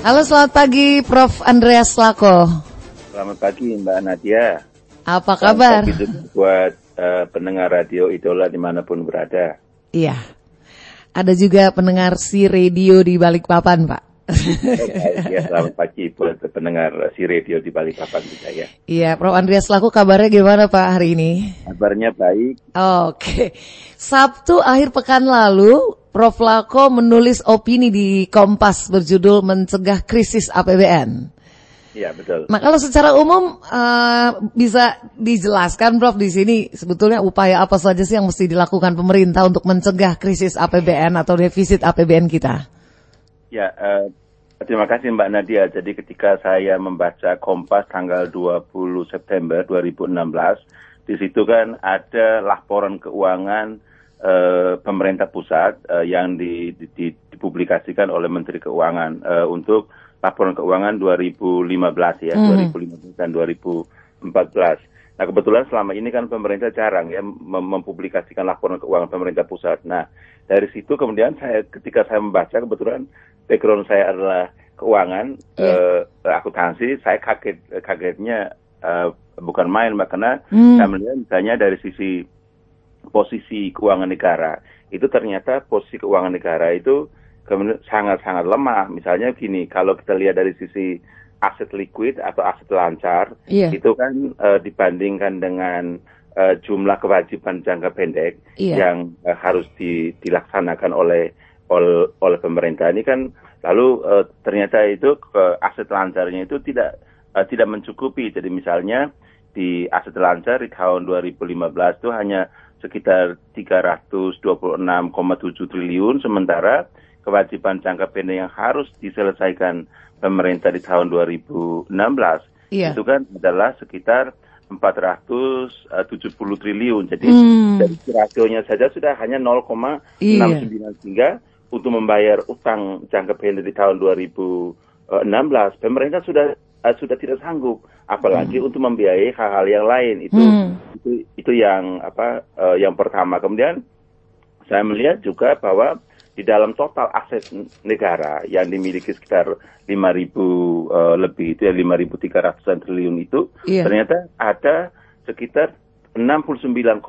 Halo, selamat pagi Prof. Andreas Lako. Selamat pagi Mbak Nadia. Apa kabar? Selamat pagi buat pendengar radio Idola dimanapun berada. Iya. Ada juga pendengar si radio di Balikpapan, Pak. Ya, selamat pagi buat pendengar si radio di Balikpapan juga ya. Iya, Prof. Andreas Lako, kabarnya gimana Pak hari ini? Kabarnya baik. Oke. Sabtu akhir pekan lalu, Prof. Lako menulis opini di Kompas berjudul Mencegah Krisis APBN. Iya, betul. Nah, kalau secara umum bisa dijelaskan Prof di sini sebetulnya upaya apa saja sih yang mesti dilakukan pemerintah untuk mencegah krisis APBN atau defisit APBN kita? Ya, terima kasih Mbak Nadia. Jadi ketika saya membaca Kompas tanggal 20 September 2016, di situ kan ada laporan keuangan pemerintah pusat yang dipublikasikan oleh Menteri Keuangan untuk laporan keuangan 2015 ya, 2015 dan 2014. Nah, kebetulan selama ini kan pemerintah jarang ya mempublikasikan laporan keuangan pemerintah pusat. Nah, dari situ kemudian ketika saya membaca, kebetulan background saya adalah keuangan, akuntansi, saya kagetnya bukan main, Mbak, karena saya melihat misalnya dari sisi posisi keuangan negara, itu ternyata posisi keuangan negara itu sangat-sangat lemah. Misalnya gini, kalau kita lihat dari sisi aset liquid atau aset lancar, itu kan dibandingkan dengan jumlah kewajiban jangka pendek yang harus dilaksanakan oleh pemerintah ini kan, lalu ternyata itu aset lancarnya itu tidak mencukupi. Jadi misalnya di aset lancar di tahun 2015 itu hanya sekitar 326,7 triliun, sementara kewajiban jangka pendek yang harus diselesaikan pemerintah di tahun 2016 itu kan adalah sekitar 470 triliun. Jadi dari rasionya saja sudah hanya 0,693 untuk membayar utang jangka pendek di tahun 2016. Pemerintah sudah tidak sanggup, apalagi untuk membiayai hal-hal yang lain. Itu yang yang pertama. Kemudian saya melihat juga bahwa di dalam total aset negara yang dimiliki sekitar 5.000 lebih, itu ya 5.300 triliun itu, ternyata ada sekitar 69,9%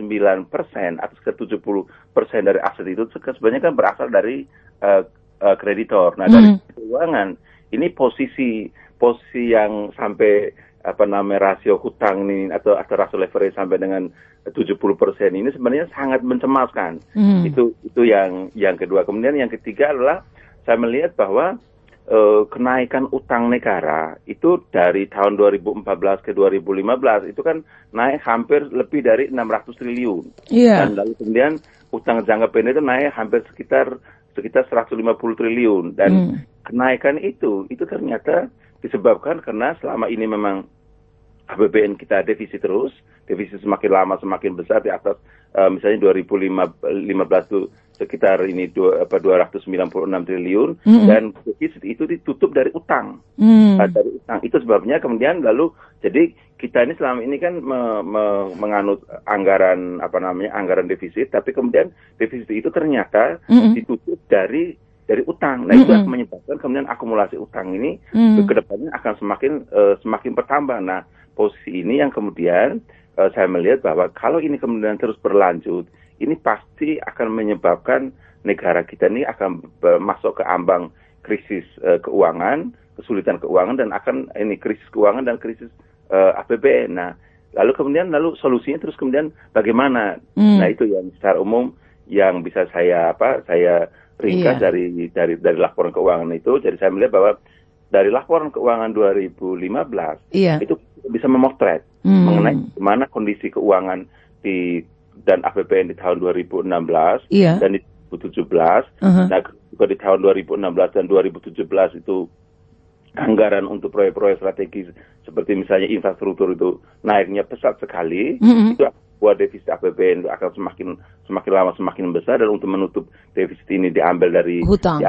atau sekitar 70% dari aset itu sebenarnya kan berasal dari kreditor. Nah, dari keuangan ini posisi yang sampai rasio hutang ini atau rasio leverage sampai dengan 70% ini sebenarnya sangat mencemaskan. Itu yang kedua. Kemudian yang ketiga adalah saya melihat bahwa kenaikan utang negara itu dari tahun 2014 ke 2015 itu kan naik hampir lebih dari 600 triliun. Dan lalu kemudian utang jangka pendek itu naik hampir sekitar 150 triliun. Dan kenaikan itu ternyata disebabkan karena selama ini memang APBN kita defisit terus, defisit semakin lama semakin besar di atas misalnya 2015 itu sekitar ini 296 triliun dan defisit itu ditutup dari utang. Dari utang itu sebabnya kemudian lalu jadi kita ini selama ini kan menganut anggaran anggaran defisit, tapi kemudian defisit itu ternyata ditutup dari utang. Nah, itu akan menyebabkan kemudian akumulasi utang ini ke depannya akan semakin bertambah. Nah, posisi ini yang kemudian saya melihat bahwa kalau ini kemudian terus berlanjut, ini pasti akan menyebabkan negara kita ini akan masuk ke ambang krisis keuangan, kesulitan keuangan, dan akan ini krisis keuangan dan krisis APBN. Nah, lalu solusinya terus kemudian bagaimana? Nah, itu yang secara umum yang bisa saya ringkas dari laporan keuangan itu. Jadi saya melihat bahwa dari laporan keuangan 2015 itu bisa memotret mengenai bagaimana kondisi keuangan dan APBN di tahun 2016 dan di 2017. Nah, juga di tahun 2016 dan 2017 itu anggaran untuk proyek-proyek strategis seperti misalnya infrastruktur itu naiknya pesat sekali. Itu buat defisit APBN itu akan semakin lama semakin besar, dan untuk menutup defisit ini diambil dari utang.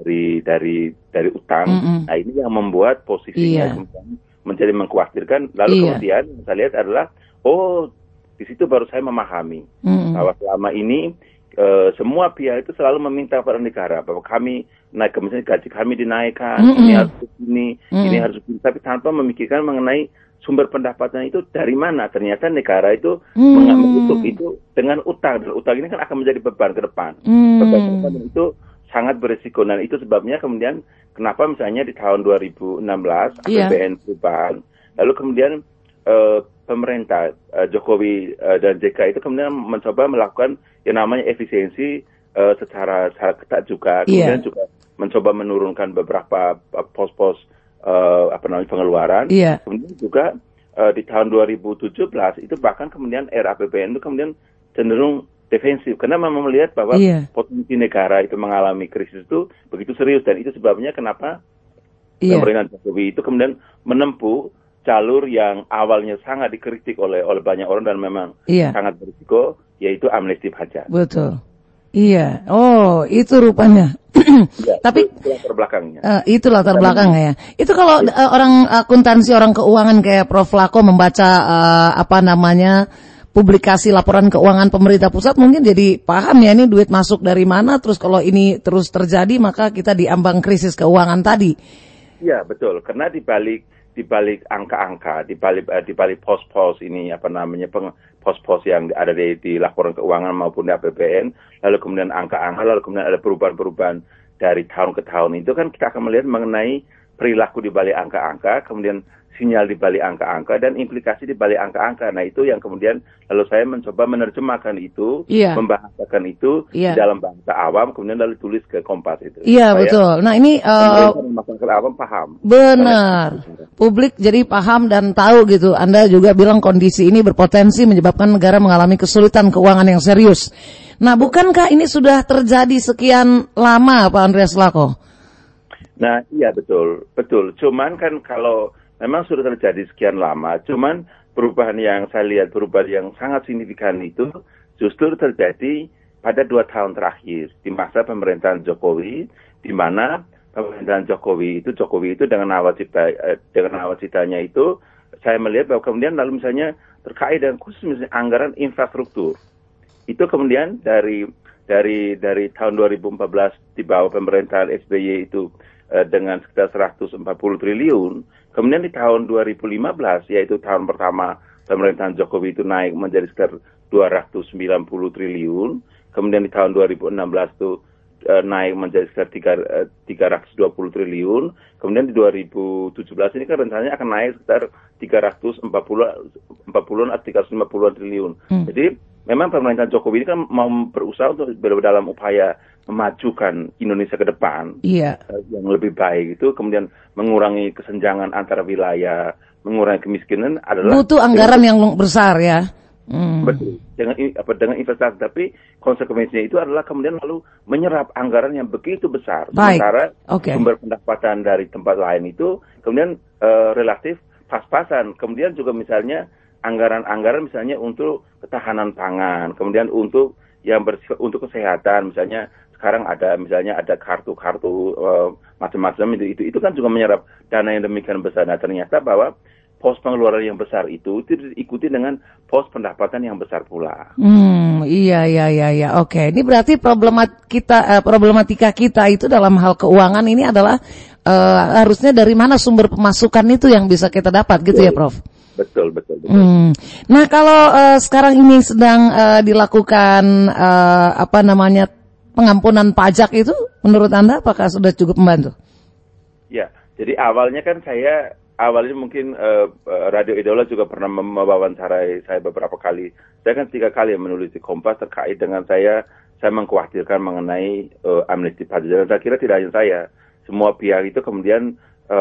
Nah, ini yang membuat posisinya menjadi mengkhawatirkan. Lalu kemudian saya lihat adalah di situ baru saya memahami bahwa selama ini semua pihak itu selalu meminta kepada negara bahwa kami naik, misalnya gaji kami dinaikkan, ini harus begini, ini harus begini, tapi tanpa memikirkan mengenai sumber pendapatan itu dari mana. Ternyata negara itu mengutuk itu dengan utang, dan utang ini kan akan menjadi beban ke depan. Beban itu sangat berisiko, dan itu sebabnya kemudian kenapa misalnya di tahun 2016 APBN perubahan, lalu kemudian pemerintah Jokowi dan JK itu kemudian mencoba melakukan yang namanya efisiensi secara ketat juga, kemudian juga mencoba menurunkan beberapa pos-pos pengeluaran. Kemudian juga di tahun 2017 itu bahkan kemudian RAPBN itu kemudian cenderung defensif karena memang melihat bahwa potensi negara itu mengalami krisis itu begitu serius, dan itu sebabnya kenapa pemerintahan Jokowi itu kemudian menempuh jalur yang awalnya sangat dikritik oleh banyak orang dan memang sangat berisiko, yaitu amnesti pajak. Betul. Iya. Oh, itu rupanya. Tapi itu latar belakangnya. Itu latar belakangnya ya. Itu kalau orang akuntansi, orang keuangan kayak Prof. Lako membaca publikasi laporan keuangan pemerintah pusat, mungkin jadi paham ya ini duit masuk dari mana, terus kalau ini terus terjadi maka kita diambang krisis keuangan tadi. Iya, betul. Karena di balik angka-angka, di balik pos-pos ini pos-pos yang ada di laporan keuangan maupun di APBN, lalu kemudian angka-angka, lalu kemudian ada perubahan-perubahan dari tahun ke tahun, itu kan kita akan melihat mengenai perilaku di balik angka-angka, kemudian sinyal di balik angka-angka, dan implikasi di balik angka-angka. Nah, itu yang kemudian lalu saya mencoba menerjemahkan itu, membahasakan itu dalam bahasa awam, kemudian lalu tulis ke Kompas itu. Iya, betul. Nah, ini masyarakat awam paham. Benar. Publik jadi paham dan tahu gitu. Anda juga bilang kondisi ini berpotensi menyebabkan negara mengalami kesulitan keuangan yang serius. Nah, bukankah ini sudah terjadi sekian lama, Pak Andreas Lako? Nah, iya, betul. Cuman kan kalau memang sudah terjadi sekian lama, cuman perubahan yang saya lihat, perubahan yang sangat signifikan itu justru terjadi pada 2 tahun terakhir di masa pemerintahan Jokowi, di mana pemerintahan Jokowi itu dengan nawacitanya itu saya melihat bahwa kemudian lalu misalnya terkait dengan khusus misalnya anggaran infrastruktur itu kemudian dari tahun 2014 di bawah pemerintahan SBY itu dengan sekitar 140 triliun. Kemudian di tahun 2015, yaitu tahun pertama pemerintahan Jokowi itu naik menjadi sekitar 290 triliun. Kemudian di tahun 2016 itu naik menjadi sekitar 320 triliun. Kemudian di 2017 ini kan rencananya akan naik sekitar 350 atau 350 triliun. Jadi memang pemerintahan Jokowi ini kan mau berusaha untuk dalam upaya memajukan Indonesia ke depan yang lebih baik itu, kemudian mengurangi kesenjangan antara wilayah, mengurangi kemiskinan adalah butuh anggaran yang besar ya. Betul. Dengan investasi, tapi konsekuensinya itu adalah kemudian lalu menyerap anggaran yang begitu besar. Sementara sumber pendapatan dari tempat lain itu kemudian relatif pas-pasan. Kemudian juga misalnya anggaran-anggaran misalnya untuk ketahanan pangan, kemudian untuk untuk kesehatan, misalnya sekarang ada kartu-kartu macam-macam itu kan juga menyerap dana yang demikian besar. Nah, ternyata bahwa pos pengeluaran yang besar itu diikuti dengan pos pendapatan yang besar pula. Iya. Oke. Ini berarti problematika kita itu dalam hal keuangan ini adalah harusnya dari mana sumber pemasukan itu yang bisa kita dapat gitu ya, Prof? Betul. Nah, kalau sekarang ini sedang dilakukan pengampunan pajak itu, menurut Anda apakah sudah cukup membantu? Ya, jadi awalnya mungkin Radio Idola juga pernah mewawancarai saya beberapa kali. Saya kan 3 kali menulis di Kompas terkait dengan saya mengkhawatirkan mengenai amnesti pajak. Dan saya kira tidak hanya saya, semua pihak itu kemudian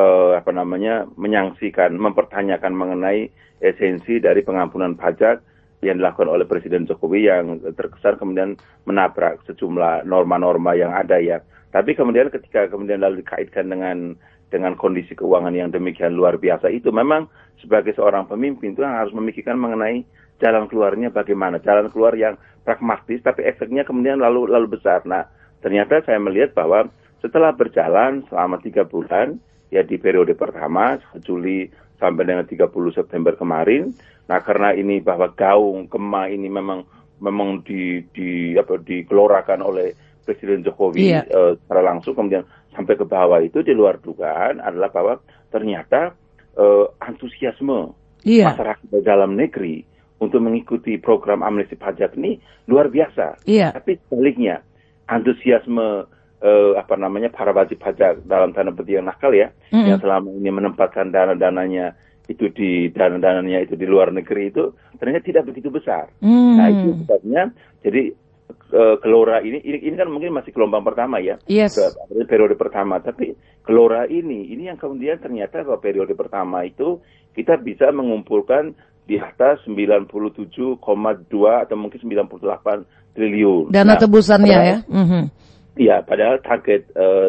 menyaksikan, mempertanyakan mengenai esensi dari pengampunan pajak yang dilakukan oleh Presiden Jokowi yang terkesan kemudian menabrak sejumlah norma-norma yang ada ya. Tapi kemudian ketika kemudian lalu dikaitkan dengan kondisi keuangan yang demikian luar biasa itu, memang sebagai seorang pemimpin itu harus memikirkan mengenai jalan keluarnya bagaimana, jalan keluar yang pragmatis tapi efeknya kemudian lalu besar. Nah, ternyata saya melihat bahwa setelah berjalan selama 3 bulan ya di periode pertama Juli sampai dengan 30 September kemarin. Nah, karena ini bahwa gaung Kema ini memang memang digelorakan oleh Presiden Jokowi secara langsung, kemudian sampai ke bawah itu di luar dugaan adalah bahwa ternyata antusiasme masyarakat dalam negeri untuk mengikuti program amnesti pajak ini luar biasa. Tapi sebaliknya antusiasme para wajib pajak dalam tanda petik yang nakal ya, yang selama ini menempatkan dana-dananya itu di luar negeri itu ternyata tidak begitu besar. Nah itu sebabnya jadi gelora ini kan mungkin masih gelombang pertama ya, periode pertama. Tapi gelora ini yang kemudian ternyata bahwa periode pertama itu kita bisa mengumpulkan di atas 97,2 atau mungkin 98 triliun. Dana tebusannya ya. Iya, padahal target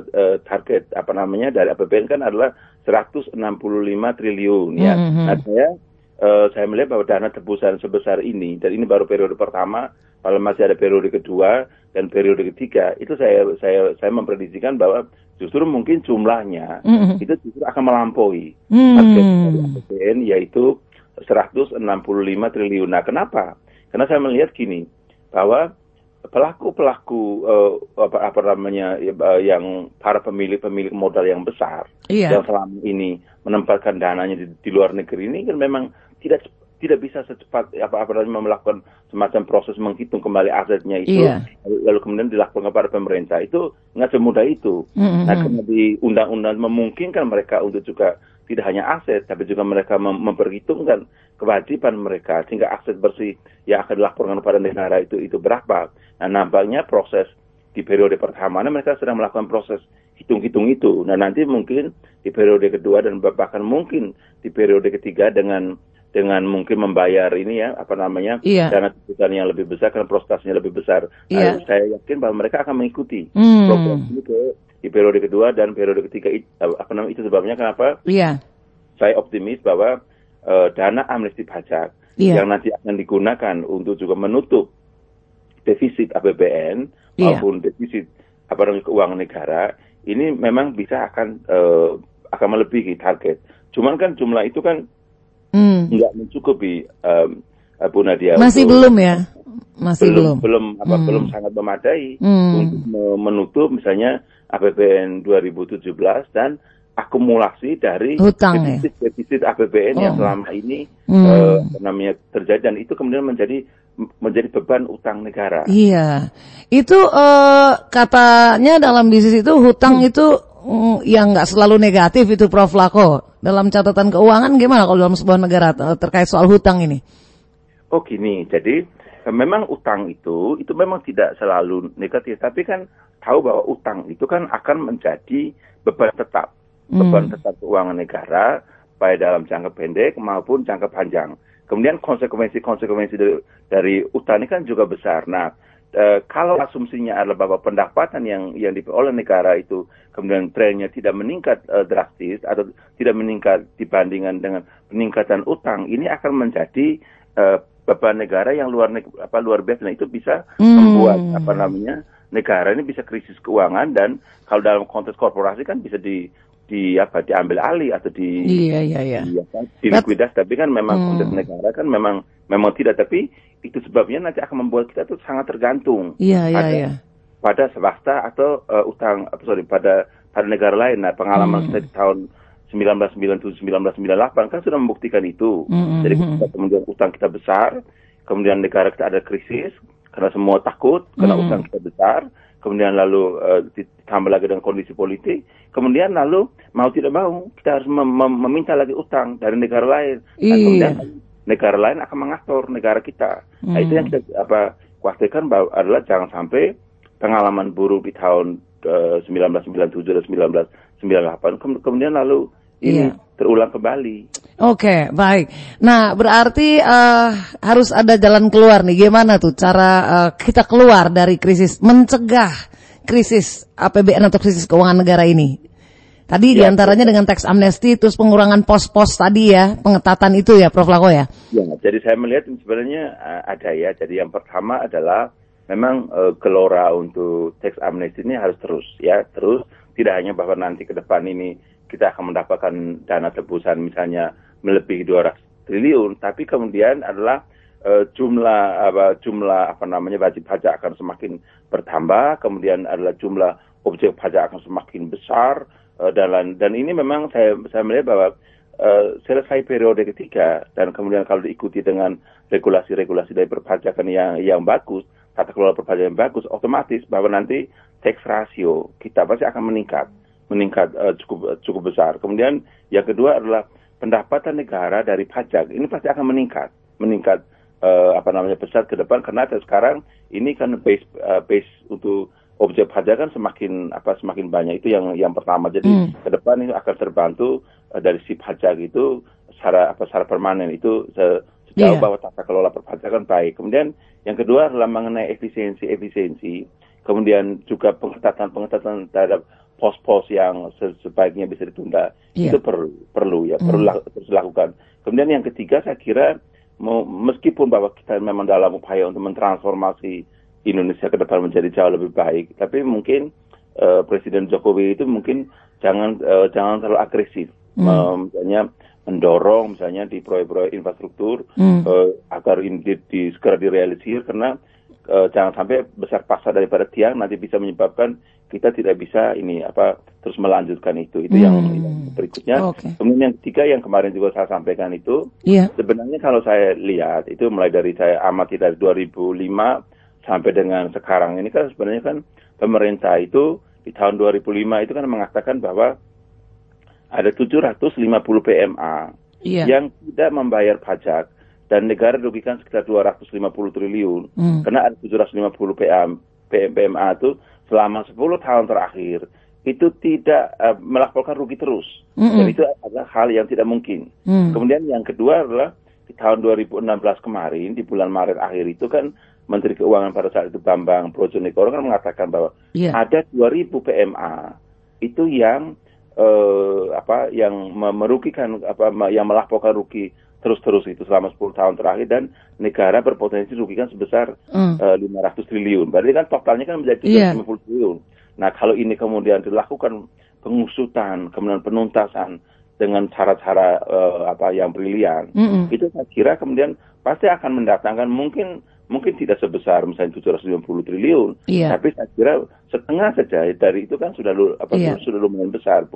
dari APBN kan adalah 165 triliun ya. Nah, saya melihat bahwa dana tebusan sebesar ini, dan ini baru periode pertama, kalau masih ada periode kedua dan periode ketiga, itu saya memprediksikan bahwa justru mungkin jumlahnya itu justru akan melampaui target dari APBN, yaitu 165 triliun. Nah, kenapa? Karena saya melihat gini, bahwa pelaku-pelaku yang para pemilik modal yang besar yang selama ini menempatkan dananya di luar negeri ini kan memang tidak bisa secepat melakukan semacam proses menghitung kembali asetnya itu lalu kemudian dilakukan kepada pemerintah, itu nggak semudah itu. Nah, karena di undang-undang memungkinkan mereka untuk juga tidak hanya aset, tapi juga mereka memperhitungkan kewajiban mereka, sehingga aset bersih yang akan dilaporkan kepada negara itu berapa. Nah, nampaknya proses di periode pertama mereka sedang melakukan proses hitung-hitung itu. Nah, nanti mungkin di periode kedua dan bahkan mungkin di periode ketiga dengan mungkin membayar ini dana tebusan yang lebih besar karena prosesnya lebih besar. Nah, saya yakin bahwa mereka akan mengikuti program ini di periode kedua dan periode ketiga. Itu sebabnya kenapa saya optimis bahwa dana amnesti pajak yang nanti akan digunakan untuk juga menutup defisit APBN maupun defisit keuangan negara ini memang bisa akan melebihi target. Cuman kan jumlah itu kan nggak mencukupi, Bu Nadia. Masih belum ya? Masih belum sangat memadai untuk menutup misalnya APBN 2017 dan akumulasi dari defisit APBN yang selama ini terjadi, dan itu kemudian menjadi beban utang negara. Iya, itu katanya dalam bisnis itu hutang itu yang nggak selalu negatif itu, Prof. Lako. Dalam catatan keuangan gimana kalau dalam sebuah negara terkait soal hutang ini? Oh gini, jadi memang utang itu memang tidak selalu negatif, tapi kan tahu bahwa utang itu kan akan menjadi beban tetap keuangan negara, baik dalam jangka pendek maupun jangka panjang. Kemudian konsekuensi dari utang ini kan juga besar. Nah, kalau asumsinya adalah bahwa pendapatan yang diperoleh negara itu kemudian trennya tidak meningkat drastis atau tidak meningkat dibandingkan dengan peningkatan utang, ini akan menjadi beban negara yang luar biasa. Nah, itu bisa membuat negara ini bisa krisis keuangan, dan kalau dalam konteks korporasi kan bisa diambil alih atau dilikuidasi. Tapi kan memang konteks negara kan memang tidak, tapi itu sebabnya nanti akan membuat kita tuh sangat tergantung pada swasta atau pada negara lain. Nah, pengalaman kita di tahun 1997-1998 kan sudah membuktikan itu. Jadi kemudian utang kita besar, kemudian negara kita ada krisis karena semua takut karena utang kita besar, kemudian lalu ditambah lagi dengan kondisi politik, kemudian lalu mau tidak mau kita harus meminta lagi utang dari negara lain. Nah, kemudian negara lain akan mengatur negara kita. Nah, itu yang kita khawatirkan adalah jangan sampai pengalaman buruk di tahun 1997 dan 1998 kemudian lalu ini terulang kembali. Oke, baik. Nah, berarti harus ada jalan keluar nih. Gimana tuh cara kita keluar dari krisis, mencegah krisis APBN atau krisis keuangan negara ini? Tadi diantaranya dengan tax amnesty, terus pengurangan pos-pos tadi ya, pengetatan itu ya, Prof. Lako ya? Ya, jadi saya melihat sebenarnya ada ya. Jadi yang pertama adalah memang gelora untuk tax amnesty ini harus terus. Tidak hanya bahwa nanti ke depan ini kita akan mendapatkan dana tebusan misalnya melebihi 200 triliun, tapi kemudian adalah jumlah wajib pajak akan semakin bertambah, kemudian adalah jumlah objek pajak akan semakin besar, dan ini memang saya melihat bahwa selesai periode ketiga dan kemudian kalau diikuti dengan regulasi-regulasi dari perpajakan yang bagus, tata kelola perpajakan yang bagus, otomatis bahwa nanti tax ratio kita pasti akan meningkat cukup besar. Kemudian yang kedua adalah pendapatan negara dari pajak ini pasti akan meningkat besar ke depan, karena sekarang ini kan base untuk objek pajak kan semakin banyak. Itu yang pertama. Jadi ke depan ini akan terbantu dari si pajak itu secara permanen itu sejauh bahwa tata kelola perpajakan baik. Kemudian yang kedua adalah mengenai efisiensi, kemudian juga pengetatan terhadap pos-pos yang sebaiknya bisa ditunda. Itu perlu terus dilakukan. Kemudian yang ketiga saya kira meskipun bahwa kita memang dalam upaya untuk mentransformasi Indonesia ke depan menjadi jauh lebih baik, tapi mungkin Presiden Jokowi itu mungkin jangan terlalu agresif, misalnya mendorong misalnya di proyek-proyek infrastruktur agar ini segera direalisir, karena jangan sampai besar pasar daripada tiang nanti bisa menyebabkan kita tidak bisa terus melanjutkan itu yang berikutnya. Kemudian yang ketiga yang kemarin juga saya sampaikan itu sebenarnya kalau saya lihat itu mulai dari saya amati dari 2005 sampai dengan sekarang ini kan sebenarnya kan pemerintah itu di tahun 2005 itu kan mengatakan bahwa ada 750 PMA yang tidak membayar pajak dan negara dirugikan sekitar 250 triliun karena ada 750 PMA itu selama 10 tahun terakhir itu tidak melaporkan rugi terus. Dan itu adalah hal yang tidak mungkin. Kemudian yang kedua adalah di tahun 2016 kemarin, di bulan Maret akhir itu kan Menteri Keuangan pada saat itu Bambang Brojonegoro kan mengatakan bahwa ada 2.000 PMA itu yang yang merugikan yang melaporkan rugi terus itu selama 10 tahun terakhir, dan negara berpotensi rugikan sebesar 500 triliun. Berarti kan totalnya kan menjadi 750 triliun. Nah, kalau ini kemudian dilakukan pengusutan, kemudian penuntasan dengan cara-cara yang brilian, itu saya kira kemudian pasti akan mendatangkan mungkin tidak sebesar misalnya 750 triliun, tapi saya kira setengah saja dari itu kan sudah lumayan besar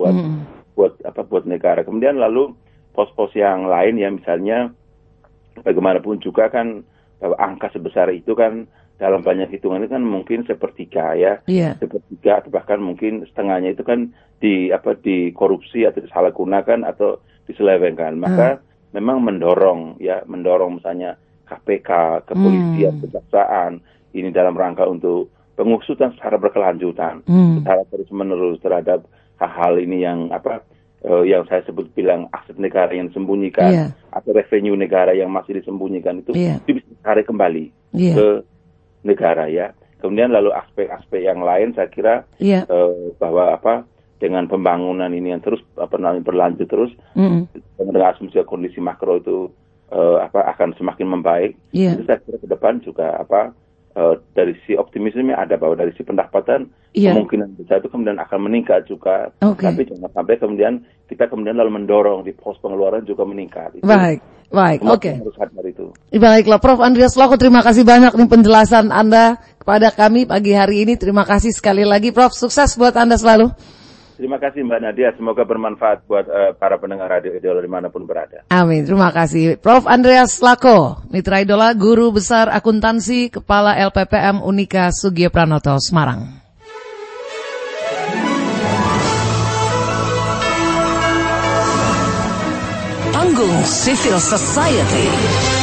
buat negara. Kemudian lalu pos-pos yang lain ya misalnya bagaimanapun juga kan bahwa angka sebesar itu kan dalam banyak hitungan itu kan mungkin sepertiga sepertiga atau bahkan mungkin setengahnya itu kan dikorupsi atau disalahgunakan atau diselewengkan. Maka memang mendorong misalnya KPK, kepolisian, kejaksaan ini dalam rangka untuk pengusutan secara berkelanjutan, secara terus-menerus terhadap hal-hal ini yang saya sebut bilang aset negara yang disembunyikan atau revenue negara yang masih disembunyikan itu bisa ditarik kembali ke negara ya. Kemudian lalu aspek-aspek yang lain saya kira bahwa dengan pembangunan ini yang terus berlanjut terus dengan asumsi kondisi makro itu akan semakin membaik. Itu saya kira ke depan juga dari sisi optimisme ada, bahwa dari sisi pendapatan kemungkinan besar itu kemudian akan meningkat juga. Tapi jangan sampai kemudian kita lalu mendorong di pos pengeluaran juga meningkat. Baik, oke. Harus sadar itu. Baiklah, Prof. Andreas Lako, terima kasih banyak nih penjelasan Anda kepada kami pagi hari ini. Terima kasih sekali lagi, Prof. Sukses buat Anda selalu. Terima kasih Mbak Nadia, semoga bermanfaat buat para pendengar Radio Idola dimanapun berada. Amin, terima kasih. Prof. Andreas Lako, Mitra Idola, Guru Besar Akuntansi, Kepala LPPM Unika Sugiyopranoto, Semarang. Panggung Civil Society.